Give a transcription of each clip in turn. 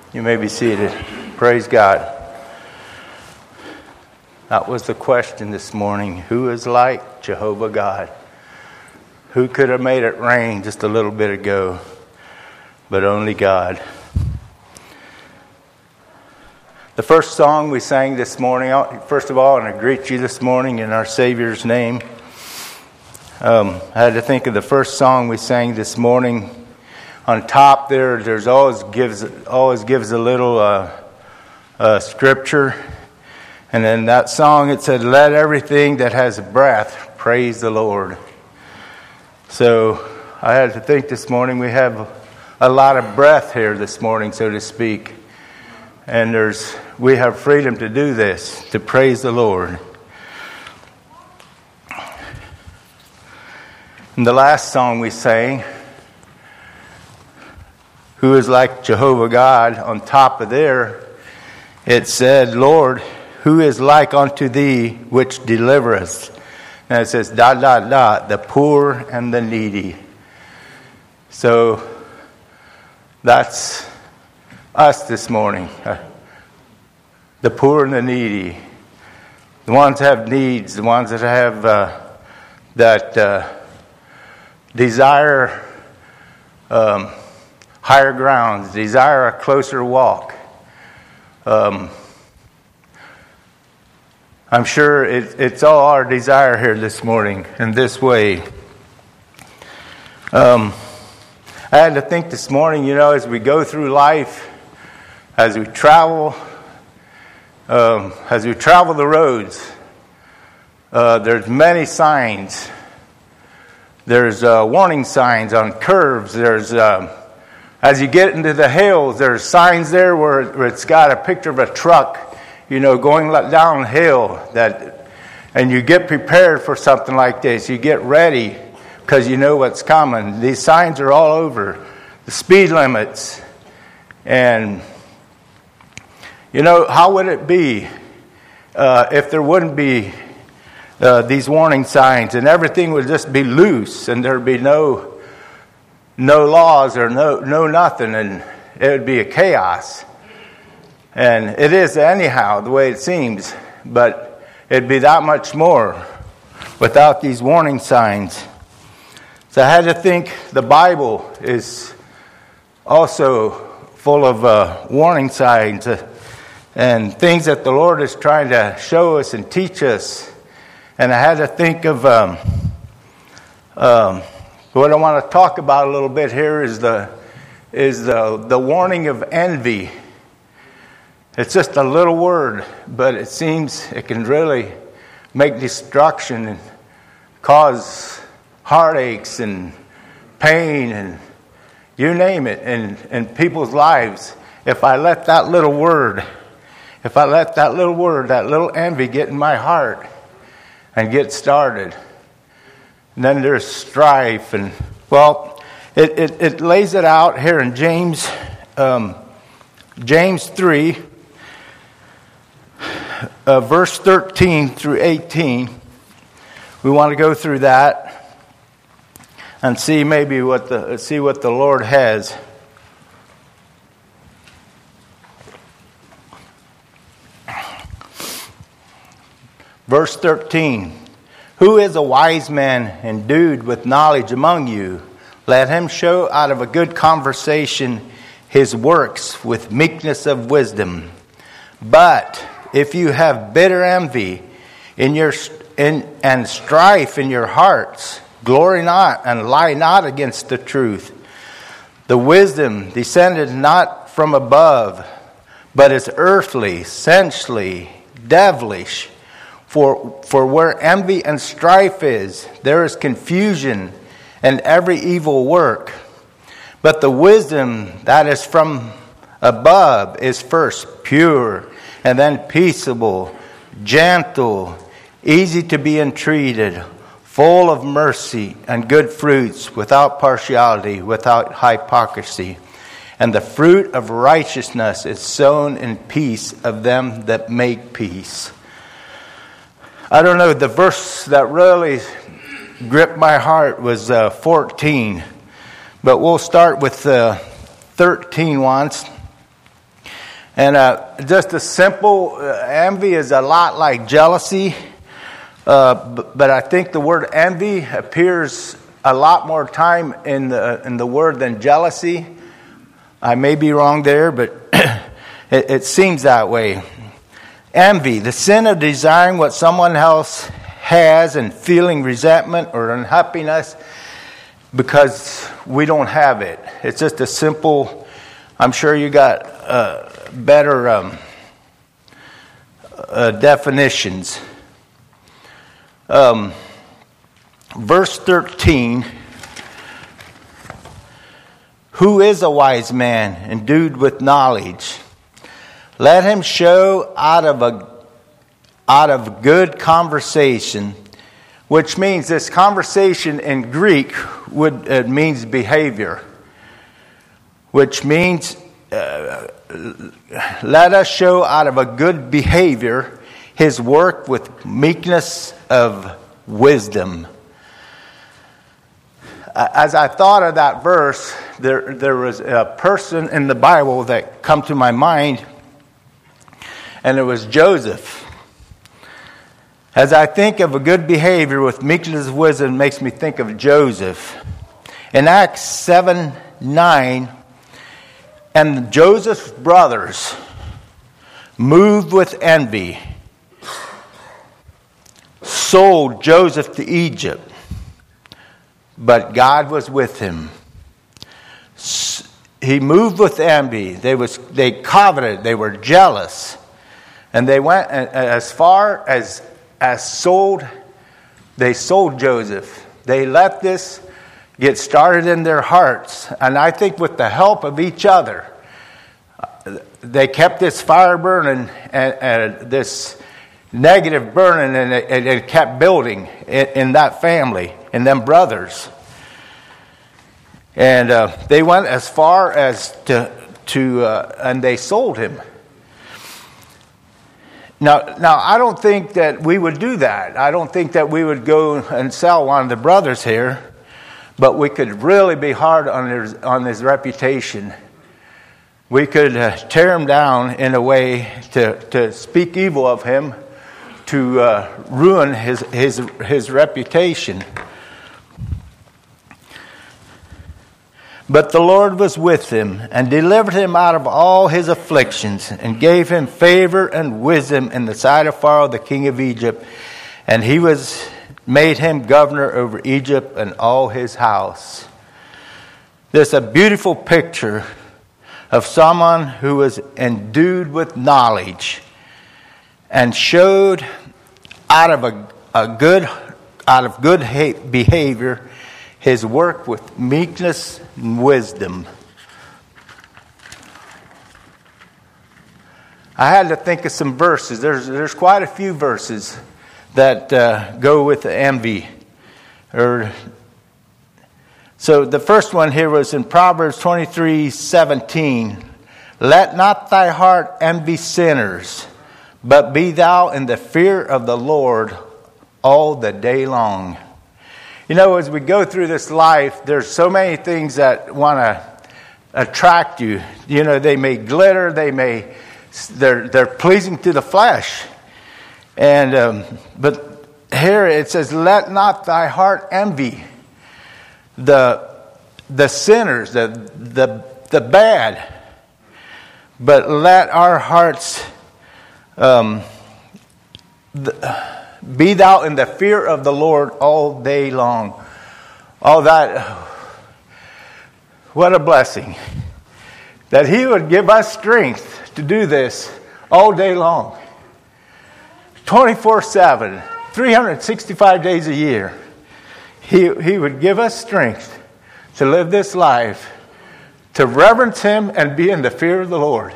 You may be seated. Praise God. That was the question this morning. Who is like Jehovah God? Who could have made it rain just a little bit ago? But only God. The first song we sang this morning, first of all, I want to greet you this morning in our Savior's name. I had to think of the first song we sang this morning. On top there's always gives a little scripture, and in that song it said, "Let everything that has breath praise the Lord." So I had to think this morning we have a lot of breath here this morning, so to speak, and we have freedom to do this, to praise the Lord. In the last song we sang, "Who is like Jehovah God?" on top of there, it said, "Lord, who is like unto thee which deliverest?" And it says, ... the poor and the needy. So that's us this morning. The poor and the needy. The ones that have needs, the ones that have desire higher grounds, desire a closer walk. I'm sure it's all our desire here this morning in this way. I had to think this morning, as we go through life, as we travel the roads, there's many signs. There's warning signs on curves. There's as you get into the hills, there's signs there where it's got a picture of a truck, going downhill. And you get prepared for something like this. You get ready because you know what's coming. These signs are all over. The speed limits. And, how would it be if there wouldn't be these warning signs and everything would just be loose and there'd be no laws or no nothing, and it would be a chaos. And it is anyhow the way it seems, but it'd be that much more without these warning signs. So I had to think the Bible is also full of warning signs and things that the Lord is trying to show us and teach us. And I had to think of what I want to talk about a little bit here is the warning of envy. It's just a little word, but it seems it can really make destruction and cause heartaches and pain and you name it in people's lives. If I let that little word, that little envy get in my heart and get started, and then there's strife, and it lays it out here in James 3, verse 13 through 18. We want to go through that and see maybe what the Lord has. Verse 13. "Who is a wise man endued with knowledge among you? Let him show out of a good conversation his works with meekness of wisdom. But if you have bitter envy and strife in your hearts, glory not and lie not against the truth. The wisdom descended not from above, but is earthly, sensually, devilish. For where envy and strife is, there is confusion and every evil work. But the wisdom that is from above is first pure, and then peaceable, gentle, easy to be entreated, full of mercy and good fruits, without partiality, without hypocrisy. And the fruit of righteousness is sown in peace of them that make peace." I don't know, the verse that really gripped my heart was 14. But we'll start with 13 once. And just a simple envy is a lot like jealousy. But I think the word envy appears a lot more time in the word than jealousy. I may be wrong there, but it seems that way. Envy, the sin of desiring what someone else has and feeling resentment or unhappiness because we don't have it. It's just a simple, I'm sure you got better definitions. Verse 13, who is a wise man endued with knowledge? Let him show out of good conversation, which means this conversation in Greek means behavior, which means let us show out of a good behavior his work with meekness of wisdom. As I thought of that verse, there was a person in the Bible that come to my mind, and it was Joseph. As I think of a good behavior with meekness of wisdom, it makes me think of Joseph. In Acts 7:9, and Joseph's brothers, moved with envy, sold Joseph to Egypt, but God was with him. He moved with envy. They coveted. They were jealous, and they went as far as sold. They sold Joseph. They let this get started in their hearts, and I think with the help of each other, they kept this fire burning and this negative burning, and it kept building in that family, in them brothers. And they went as far as to and they sold him. Now, I don't think that we would do that. I don't think that we would go and sell one of the brothers here, but we could really be hard on his reputation. We could tear him down in a way to speak evil of him, to ruin his reputation. But the Lord was with him and delivered him out of all his afflictions and gave him favor and wisdom in the sight of Pharaoh, the king of Egypt. And he made him governor over Egypt and all his house. This is a beautiful picture of someone who was endued with knowledge and showed out of good behavior his work with meekness and wisdom. I had to think of some verses. There's quite a few verses that go with envy. So the first one here was in Proverbs 23:17. Let not thy heart envy sinners, but be thou in the fear of the Lord all the day long. You know, as we go through this life, there's so many things that want to attract you. You know, they may glitter, they're pleasing to the flesh. And but here it says, let not thy heart envy the sinners, the bad, but let our hearts be thou in the fear of the Lord all day long. All that, what a blessing. That He would give us strength to do this all day long. 24/7, 365 days a year. He would give us strength to live this life, to reverence Him and be in the fear of the Lord.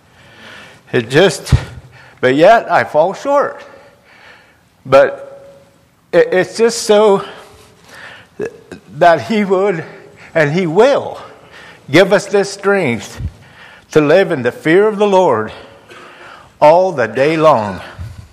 But yet I fall short. But it's just so that He would and He will give us this strength to live in the fear of the Lord all the day long.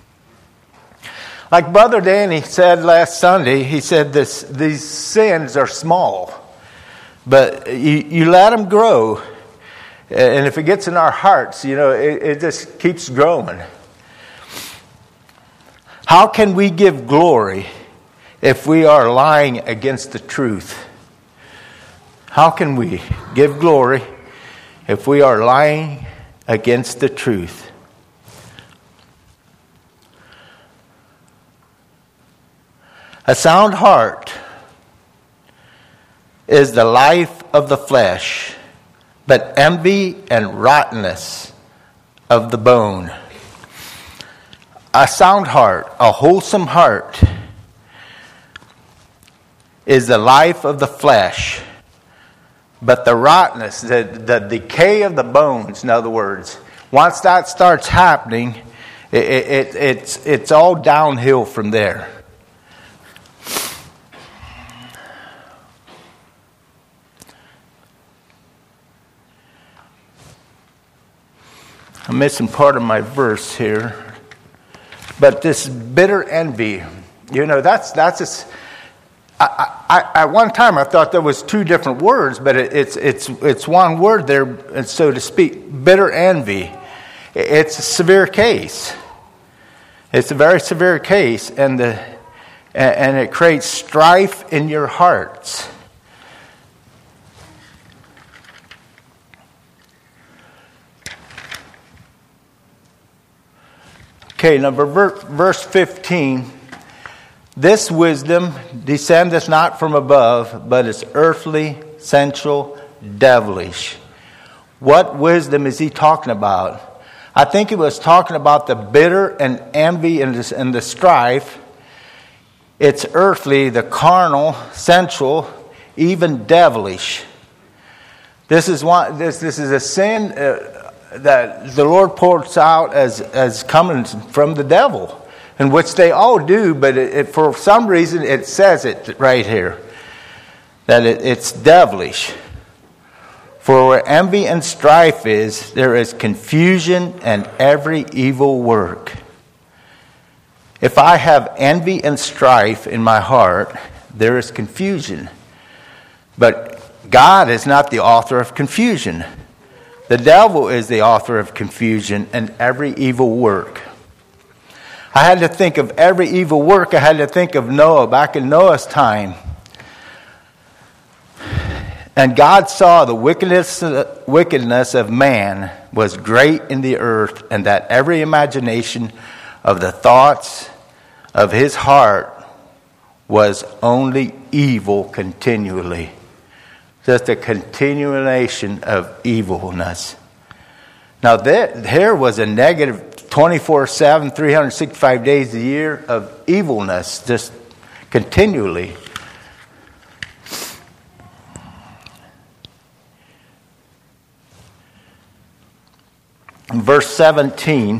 Like Brother Danny said last Sunday, he said these sins are small, but you let them grow And if it gets in our hearts, it just keeps growing. How can we give glory if we are lying against the truth? How can we give glory if we are lying against the truth? A sound heart is the life of the flesh, but envy and rottenness of the bone. A sound heart, a wholesome heart, is the life of the flesh, but the rottenness, the decay of the bones, in other words, once that starts happening, it's all downhill from there. I'm missing part of my verse here. But this bitter envy, that's just... At one time I thought there was two different words, but it's one word there, so to speak. Bitter envy. It's a severe case. It's a very severe case, and it creates strife in your hearts. Okay, verse 15. This wisdom descendeth not from above, but is earthly, sensual, devilish. What wisdom is he talking about? I think he was talking about the bitter and envy and the strife. It's earthly, the carnal, sensual, even devilish. This is a sin that the Lord points out as coming from the devil, in which they all do, but for some reason it says it right here, that it's devilish. For where envy and strife is, there is confusion and every evil work. If I have envy and strife in my heart, there is confusion. But God is not the author of confusion. The devil is the author of confusion and every evil work. I had to think of every evil work. I had to think of Noah, back in Noah's time. And God saw the wickedness of man was great in the earth, and that every imagination of the thoughts of his heart was only evil continually. Just a continuation of evilness. Now here was a negative 24/7, 365 days a year of evilness, just continually. In verse 17,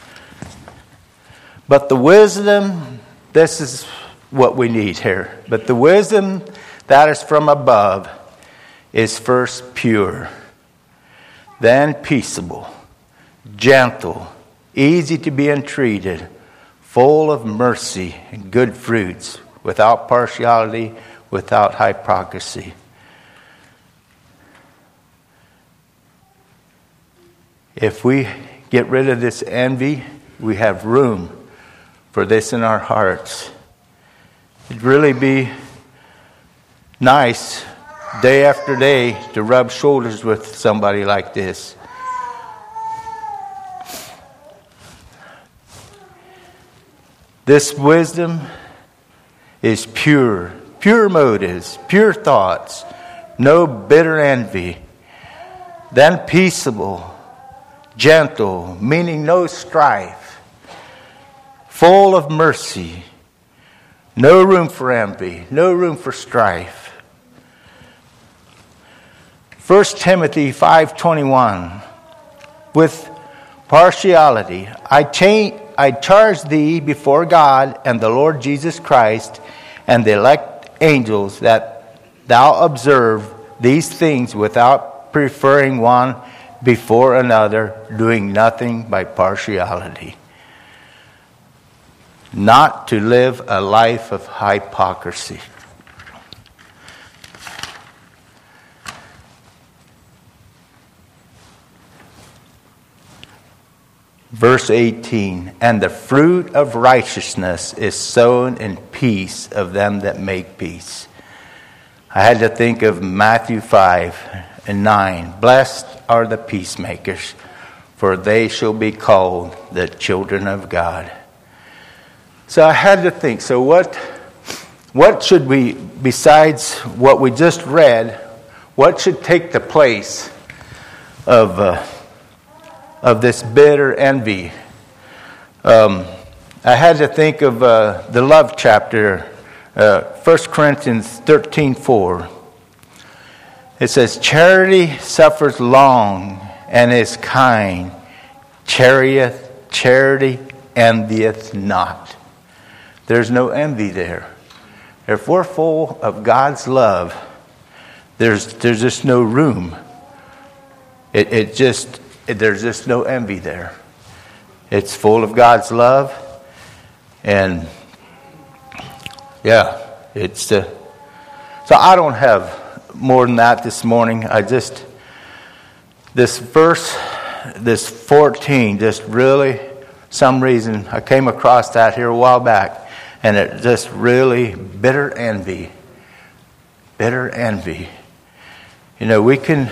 but the wisdom, this is what we need here. But the wisdom that is from above is first pure, then peaceable, gentle, easy to be entreated, full of mercy and good fruits, without partiality, without hypocrisy. If we get rid of this envy, we have room for this in our hearts. It'd really be nice day after day to rub shoulders with somebody like this. This wisdom is pure motives, pure thoughts, no bitter envy. Then peaceable, gentle, meaning no strife, full of mercy, no room for envy, no room for strife. 1 Timothy 5:21, with partiality, I charge thee before God and the Lord Jesus Christ and the elect angels that thou observe these things without preferring one before another, doing nothing by partiality. Not to live a life of hypocrisy. Verse 18, and the fruit of righteousness is sown in peace of them that make peace. I had to think of Matthew 5:9. Blessed are the peacemakers, for they shall be called the children of God. So I had to think, so what should we, besides what we just read, what should take the place of this bitter envy? I had to think of the love chapter, 1 Corinthians 13:4. It says, charity suffers long and is kind. Charity envieth not. There's no envy there. If we're full of God's love, there's just no room. There's just no envy there. It's full of God's love, and so I don't have more than that this morning. This verse, this 14, just really, some reason I came across that here a while back, and it just really bitter envy. You know,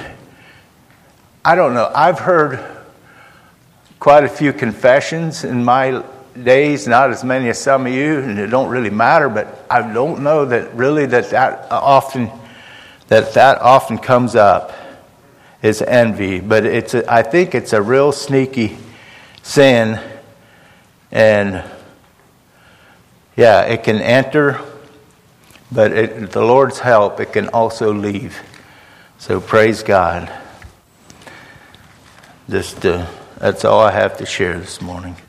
I don't know. I've heard quite a few confessions in my days, not as many as some of you, and it don't really matter, but I don't know that really that often comes up is envy. But I think it's a real sneaky sin, and it can enter, but with the Lord's help, it can also leave. So praise God. That's all I have to share this morning.